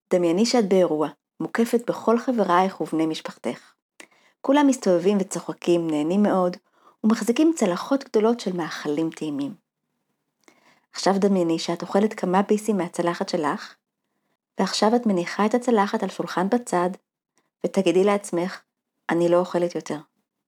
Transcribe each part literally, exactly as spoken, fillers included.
דמייני שאת באירוע, מוקפת בכל חברייך ובני משפחתך. כולם מסתובבים וצוחקים, נהנים מאוד, ומחזיקים צלחות גדולות של מאכלים טעימים. עכשיו דמייני שאת אוכלת כמה ביסים מהצלחת שלך, ועכשיו את מניחה את הצלחת על שולחן בצד, ותגידי לעצמך, אני לא אוכלת יותר.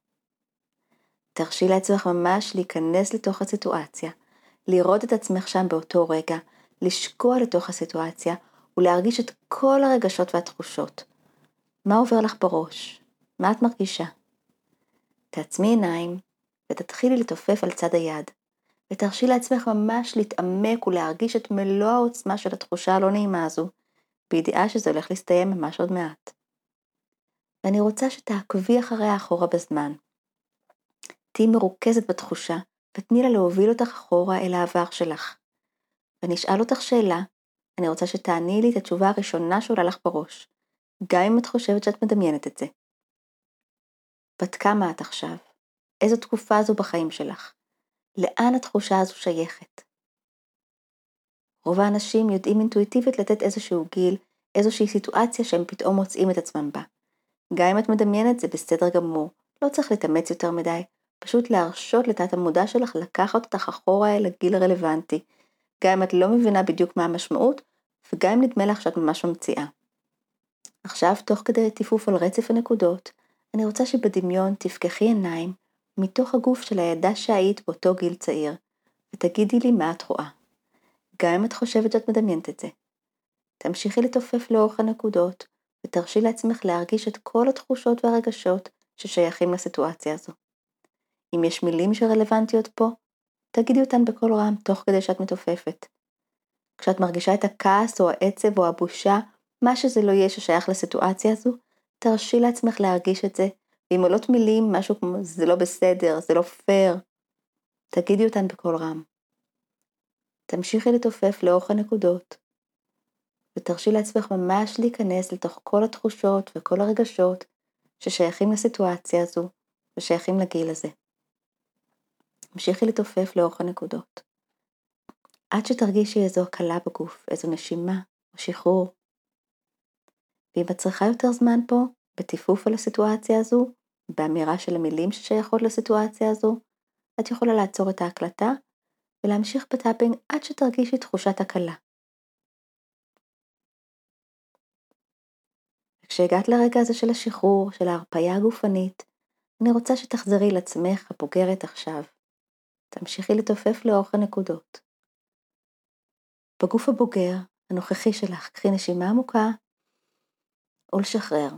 תרשי לעצמך ממש להיכנס לתוך הסיטואציה, לראות את עצמך שם באותו רגע, לשקוע לתוך הסיטואציה, ולהרגיש את כל הרגשות והתחושות. מה עובר לך בראש? מה את מרגישה? תעצמי עיניים ותתחילי לתופף על צד היד, ותרשי לעצמך ממש להתעמק ולהרגיש את מלוא העוצמה של התחושה הלא נעימה הזו, בידיעה שזה הולך להסתיים ממש עוד מעט. ואני רוצה שתעקבי אחריה אחורה בזמן. תהי מרוכזת בתחושה, ותני לה להוביל אותך אחורה אל העבר שלך. ואני אשאל אותך שאלה, אני רוצה שתעני לי את התשובה הראשונה שעולה לך בראש, גם אם את חושבת שאת מדמיינת את זה. בת כמה את עכשיו? איזו תקופה זו בחיים שלך? לאן התחושה הזו שייכת? רוב האנשים יודעים אינטואיטיבית לתת איזשהו גיל, איזושהי סיטואציה שהם פתאום מוצאים את עצמם בה. גם אם את מדמיינת זה בסדר גמור, לא צריך להתאמץ יותר מדי, פשוט להרשות לתת המודע שלך לקחת אותך אחורה אל הגיל הרלוונטי, גם אם את לא מבינה בדיוק מה המשמעות, וגם אם נדמה לך שאת ממש ממציאה. עכשיו, תוך כדי טיפוף על רצף הנקודות, אני רוצה שבדמיון תפקחי עיניים מתוך הגוף של הילדה שהיית באותו גיל צעיר, ותגידי לי מה את רואה. גם אם את חושבת שאת מדמיינת את זה. תמשיכי לתופף לאורך הנקודות, ותרשי לעצמך להרגיש את כל התחושות והרגשות ששייכים לסיטואציה הזו. אם יש מילים שרלוונטיות פה, תגידי אותן בקול רם תוך כדי שאת מתופפת. כשאת מרגישה את הכעס או העצב או הבושה, מה שזה לא יהיה ששייך לסיטואציה הזו, תרשי לעצמך להרגיש את זה, ואם עולות מילים משהו כמו זה לא בסדר, זה לא פייר, תגידי אותן בקול רם. תמשיכי לתופף לאורך הנקודות, ותרשי לעצמך ממש להיכנס לתוך כל התחושות וכל הרגשות ששייכים לסיטואציה הזו ושייכים לגיל הזה. תמשיכי לתופף לאורך הנקודות. עד שתרגישי איזו הקלה בגוף, איזו נשימה או שחרור. ואם את צריכה יותר זמן פה, בטיפוף על הסיטואציה הזו, באמירה של המילים ששייכות לסיטואציה הזו, את יכולה לעצור את ההקלטה ולהמשיך בטאפינג עד שתרגישי תחושת הקלה. כשהגעת לרגע הזה של השחרור, של ההרפאיה הגופנית, אני רוצה שתחזרי לעצמך הבוגרת עכשיו. תמשיכי לתופף לאורך הנקודות. בגוף הבוגר, הנוכחי שלך, קחי נשימה עמוקה, ולשחרר.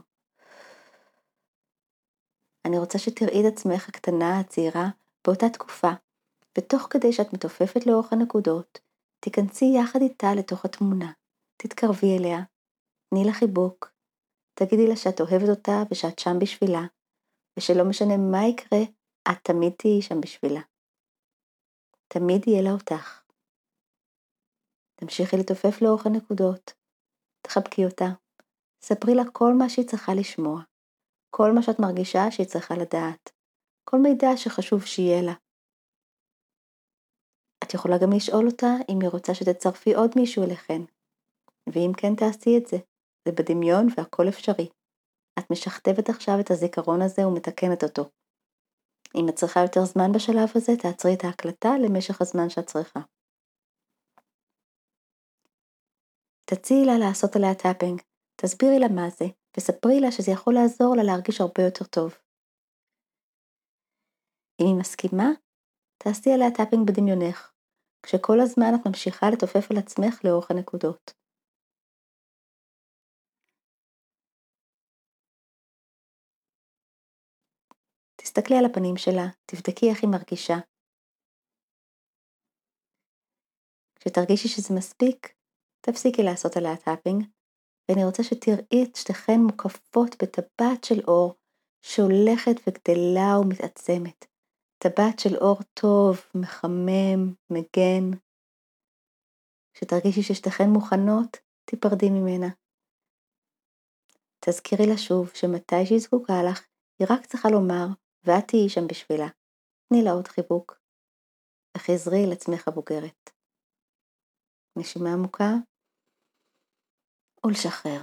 אני רוצה שתראי את עצמך הקטנה, הצעירה, באותה תקופה, ותוך כדי שאת מתופפת לאורך הנקודות, תיכנסי יחד איתה לתוך התמונה, תתקרבי אליה, תני לה חיבוק, תגידי לה שאת אוהבת אותה ושאת שם בשבילה, ושלא משנה מה יקרה, את תמיד תהיי שם בשבילה. תמיד יהיה לה אותך. תמשיכי לתופף לאורך הנקודות, תחבקי אותה, ספרי לה כל מה שהיא צריכה לשמוע, כל מה שאת מרגישה שהיא צריכה לדעת, כל מידע שחשוב שיהיה לה. את יכולה גם לשאול אותה אם היא רוצה שתצרפי עוד מישהו אליכן, ואם כן תעשי את זה, זה בדמיון והכל אפשרי. את משכתבת עכשיו את הזיכרון הזה ומתקנת אותו. אם את צריכה יותר זמן בשלב הזה, תעצרי את ההקלטה למשך הזמן שאת צריכה. תציעי לה לעשות עליה טאפינג, תסבירי לה מה זה, וספרי לה שזה יכול לעזור לה להרגיש הרבה יותר טוב. אם היא מסכימה, תעשי עליה טאפינג בדמיונך, כשכל הזמן את ממשיכה לתופף על עצמך לאורך הנקודות. תסתכלי על הפנים שלה, תבדקי איך היא מרגישה. כשתרגישי שזה מספיק, תפסיקי לעשות עליה טאפינג, ואני רוצה שתראי את שתיכן מוקפות בטבעת של אור, שהולכת וגדלה ומתעצמת. טבעת של אור טוב, מחמם, מגן. כשתרגישי ששתיכן מוכנות, תיפרדי ממנה. תזכירי לה שוב שמתי שהיא זקוקה לך, היא רק צריכה לומר, ואת תהיי שם בשבילה. תני לה עוד חיבוק, וחזרי לעצמך הבוגרת. נשימה עמוקה, ולשחרר.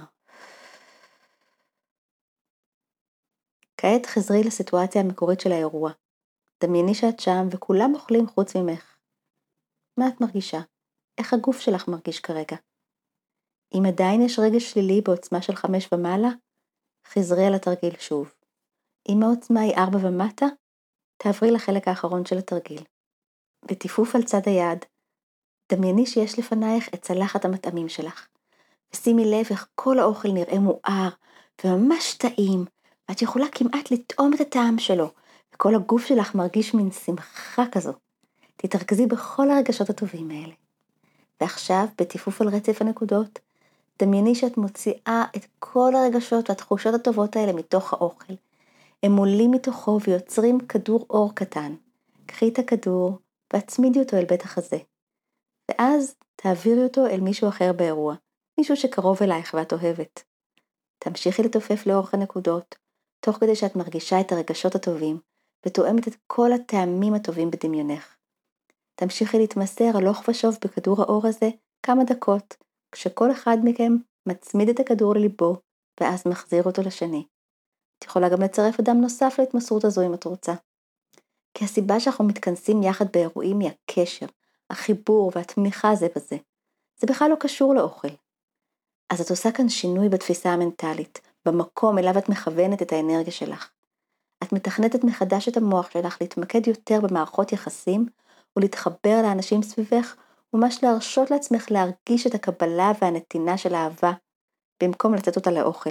כעת חזרי לסיטואציה המקורית של האירוע. דמייני שאת שם וכולם אוכלים חוץ ממך. מה את מרגישה? איך הגוף שלך מרגיש כרגע? אם עדיין יש רגש שלילי בעוצמה של חמש ומעלה, חזרי על התרגיל שוב. אם העוצמה היא ארבע ומטה, תעברי לחלק האחרון של התרגיל. בטיפוף על צד היד, דמייני שיש לפנייך את צלחת המטעמים שלך, ושימי לב איך כל האוכל נראה מואר וממש טעים, ואת יכולה כמעט לטעום את הטעם שלו, וכל הגוף שלך מרגיש מין שמחה כזו. תתרכזי בכל הרגשות הטובים האלה. ועכשיו, בטיפוף על רצף הנקודות, דמייני שאת מוציאה את כל הרגשות והתחושות הטובות האלה מתוך האוכל. הם עולים מתוכו ויוצרים כדור אור קטן. קחי את הכדור והצמידי אותו אל בית החזה. ואז תעבירי אותו אל מישהו אחר באירוע, מישהו שקרוב אלייך ואת אוהבת. תמשיכי לתופף לאורך הנקודות, תוך כדי שאת מרגישה את הרגשות הטובים, ותואמת את כל הטעמים הטובים בדמיונך. תמשיכי להתמסר הלוך ושוב בכדור האור הזה כמה דקות, כשכל אחד מכם מצמיד את הכדור לליבו, ואז מחזיר אותו לשני. את יכולה גם לצרף אדם נוסף להתמסרות הזו אם את רוצה. כי הסיבה שאנחנו מתכנסים יחד באירועים היא הקשר, החיבור והתמיכה זה בזה. זה בכלל לא קשור לאוכל. אז את עושה כאן שינוי בתפיסה המנטלית, במקום אליו את מכוונת את האנרגיה שלך. את מתכנתת מחדש את המוח שלך להתמקד יותר במערכות יחסים, ולהתחבר לאנשים סביבך, וממש להרשות לעצמך להרגיש את הקבלה והנתינה של האהבה, במקום לתת אותה לאוכל.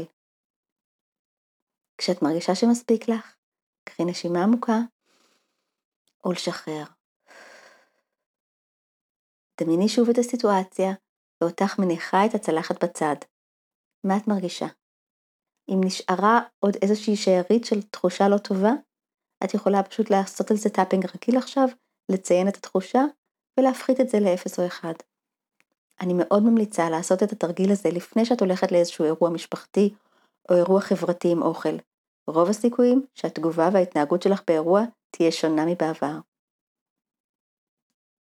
כשאת מרגישה שמספיק לך, קחי נשימה עמוקה, ולשחרר. דמייני שוב את הסיטואציה, ואותך מניחה את הצלחת בצד. מה את מרגישה? אם נשארה עוד איזושהי שארית של תחושה לא טובה, את יכולה פשוט לעשות על זה טאפינג רגיל עכשיו, לציין את התחושה, ולהפחית את זה לאפס או אחד. אני מאוד ממליצה לעשות את התרגיל הזה לפני שאת הולכת לאיזשהו אירוע משפחתי, או אירוע חברתי עם אוכל. רוב הסיכויים שהתגובה וההתנהגות שלך באירוע תהיה שונה מבעבר.